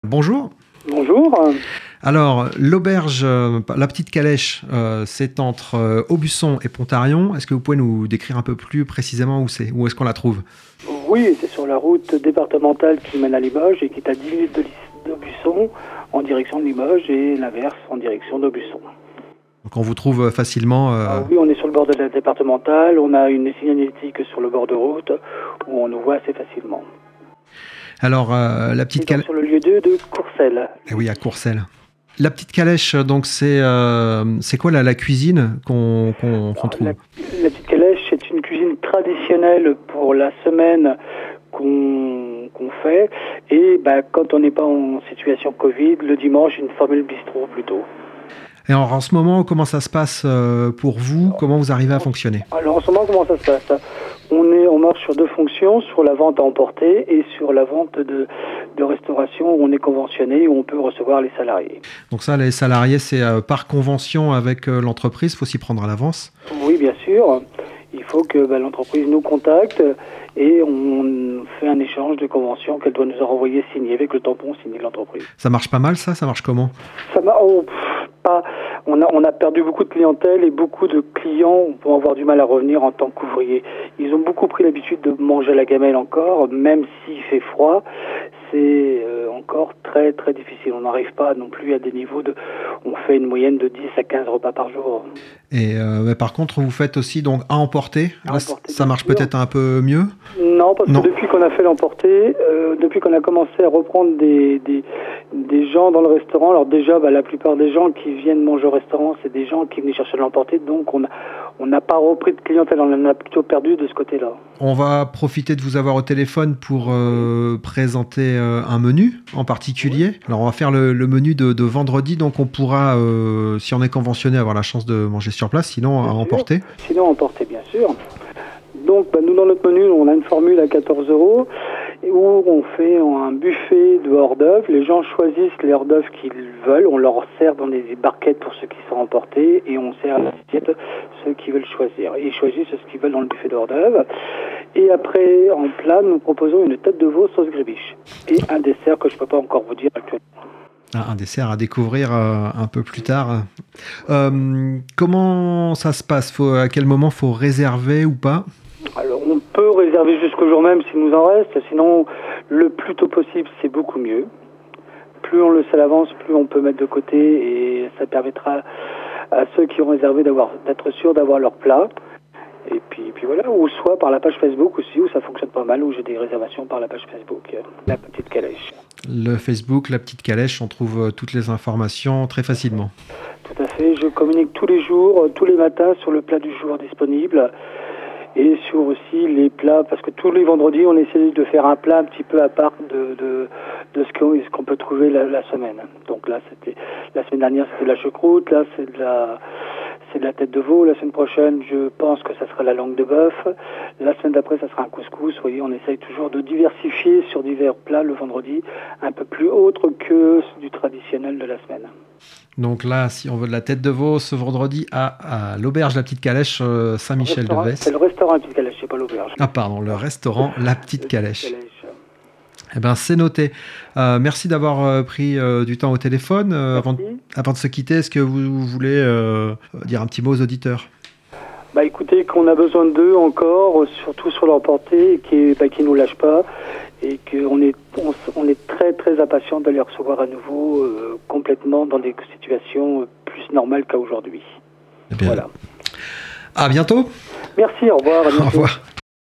Bonjour. Bonjour. Alors, l'auberge La Petite Calèche, c'est entre Aubusson et Pontarion. Est-ce que vous pouvez nous décrire un peu plus précisément où c'est? Où est-ce qu'on la trouve? Oui, c'est sur la route départementale qui mène à Limoges et qui est à 10 minutes d'Aubusson en direction de Limoges et l'inverse en direction d'Aubusson. Donc on vous trouve facilement... Oui, on est sur le bord de la départementale, on a une signalétique sur le bord de route où on nous voit assez facilement. Alors, la Petite Calèche... Sur le lieu 2 de Courcelles. Eh oui, à Courcelles. La Petite Calèche, donc c'est quoi la cuisine qu'on trouve? La Petite Calèche, c'est une cuisine traditionnelle pour la semaine qu'on fait. Et quand on n'est pas en situation Covid, le dimanche, une formule bistrot plutôt. Et en ce moment, comment ça se passe pour vous? Comment vous arrivez à fonctionner? Alors en ce moment, comment ça se passe? On marche sur deux fonctions, sur la vente à emporter et sur la vente de restauration où on est conventionné, où on peut recevoir les salariés. Donc ça, les salariés, c'est par convention avec l'entreprise, il faut s'y prendre à l'avance? Oui, bien sûr. Il faut que l'entreprise nous contacte et on fait un échange de convention qu'elle doit nous renvoyer signé avec le tampon signé de l'entreprise. Ça marche pas mal, ça? Ça marche comment? On a perdu beaucoup de clientèle et beaucoup de clients vont avoir du mal à revenir en tant qu'ouvriers. Ils ont beaucoup pris l'habitude de manger à la gamelle encore, même s'il fait froid. C'est encore très très difficile. On n'arrive pas non plus à des niveaux on fait une moyenne de 10 à 15 repas par jour. Et par contre, vous faites aussi donc à emporter. Là, ça marche peut-être un peu mieux? Non, parce que depuis qu'on a fait l'emporter, depuis qu'on a commencé à reprendre des gens dans le restaurant, alors déjà la plupart des gens qui viennent manger au restaurant, c'est des gens qui venaient chercher de l'emporter, donc on n'a pas repris de clientèle, on en a plutôt perdu de ce côté-là. On va profiter de vous avoir au téléphone pour présenter un menu en particulier. Oui. Alors on va faire le menu de vendredi, donc on pourra, si on est conventionné, avoir la chance de manger sur place, sinon à emporter. Sinon à emporter, bien sûr. Donc nous dans notre menu, on a une formule à 14 € où on fait un buffet de hors-d'œuvre. Les gens choisissent les hors-d'œuvre qu'ils veulent. On leur sert dans des barquettes pour ceux qui sont emportés et on sert à l'assiette ceux qui veulent choisir. Et ils choisissent ce qu'ils veulent dans le buffet de hors-d'œuvre. Et après, en plat, nous proposons une tête de veau sauce grébiche et un dessert que je ne peux pas encore vous dire actuellement. Un dessert à découvrir un peu plus tard. Comment ça se passe? À quel moment faut réserver ou pas? Alors, on peut réserver jusqu'au jour même s'il nous en reste. Sinon, le plus tôt possible, c'est beaucoup mieux. Plus on le sait à l'avance, plus on peut mettre de côté et ça permettra à ceux qui ont réservé d'être sûrs d'avoir leur plat. Et puis voilà, ou soit par la page Facebook aussi, où ça fonctionne pas mal, où j'ai des réservations par la page Facebook, La Petite Calèche. Le Facebook, La Petite Calèche, on trouve toutes les informations très facilement. Tout à fait, je communique tous les jours, tous les matins sur le plat du jour disponible et sur aussi les plats, parce que tous les vendredis, on essaie de faire un plat un petit peu à part de ce qu'on peut trouver la semaine. Donc là, la semaine dernière, c'était la choucroute, là, c'est de la tête de veau. La semaine prochaine, je pense que ça sera la langue de bœuf. La semaine d'après, ça sera un couscous. Vous voyez, on essaye toujours de diversifier sur divers plats le vendredi, un peu plus autre que du traditionnel de la semaine. Donc là, si on veut de la tête de veau ce vendredi à l'auberge La Petite Calèche, Saint-Michel-de-Vesse. C'est le restaurant La Petite Calèche, c'est pas l'auberge. Ah pardon, le restaurant La Petite Calèche. Eh ben, c'est noté. Merci d'avoir pris du temps au téléphone. Avant de se quitter, est-ce que vous voulez dire un petit mot aux auditeurs? Écoutez, qu'on a besoin d'eux encore, surtout sur l'emporter, qui nous lâchent pas, et qu'on est très très impatient de les recevoir à nouveau complètement dans des situations plus normales qu'à aujourd'hui. Eh bien, voilà. À bientôt. Merci, au revoir. À bientôt. Au revoir.